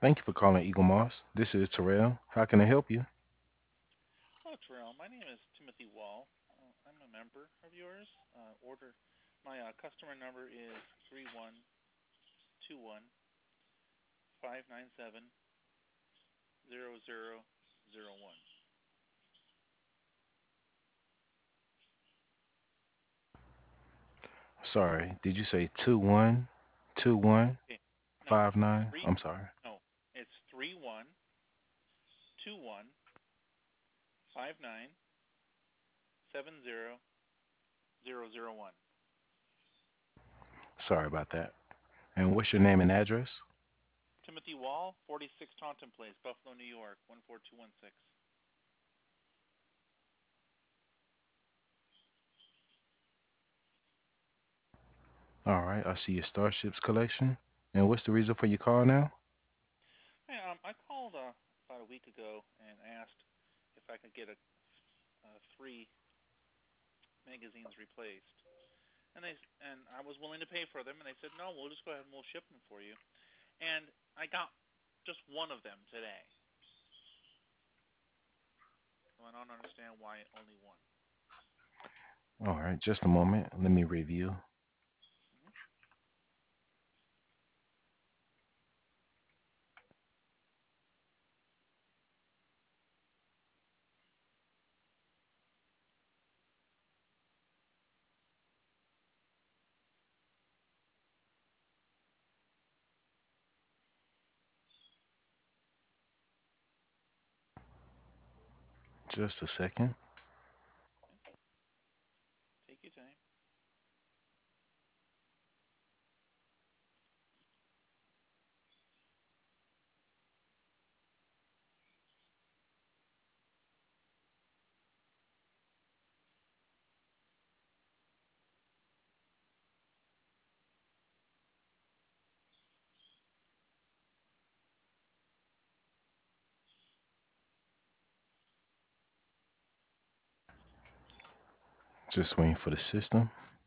Thank you for calling Eagle Moss. This is Terrell. How can I help you? Hello, Terrell. My name is Timothy Wall. I'm a member of yours. Order my customer number is 3121-597-0001. Sorry, did you say 212159? Okay. No, three. I'm sorry. No, it's 3121-597-0001. Sorry about that. And what's your name and address? Timothy Wall, 46 Taunton Place, Buffalo, New York, 14216. All right, I see your Starships collection. And what's the reason for your call now? Hey, I called about a week ago and asked if I could get three magazines replaced, and I was willing to pay for them, and they said no, we'll just go ahead and we'll ship them for you. And I got just one of them today, so I don't understand why only one. All right, just a moment. Let me review. Hmm. Just a second. Okay. Take your time. Just waiting for the system.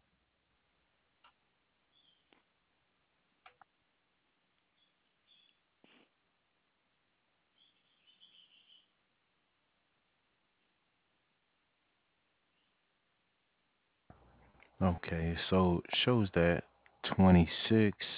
Okay, so it shows that 26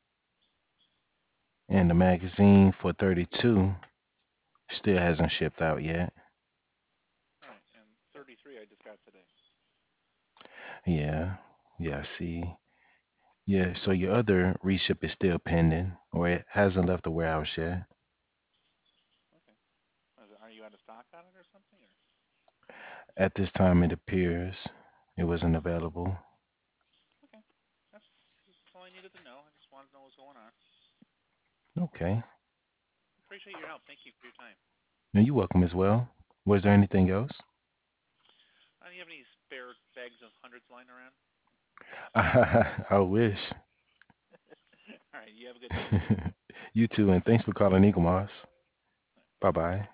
and the magazine for 32 still hasn't shipped out yet. All right, and 33 I just got today. Yeah, yeah, I see. Yeah, so your other reship is still pending, or it hasn't left the warehouse yet. Okay. Are you out of stock on it or something? Or At this time, it appears it wasn't available. okay, that's all I needed to know. I just wanted to know what's going on. Okay. Appreciate your help. Thank you for your time. Now you're welcome as well. Was there anything else? Do you have any spare bags of hundreds lying around? I wish. All right, you have a good day. You too, and thanks for calling Eagle Moss. Bye bye.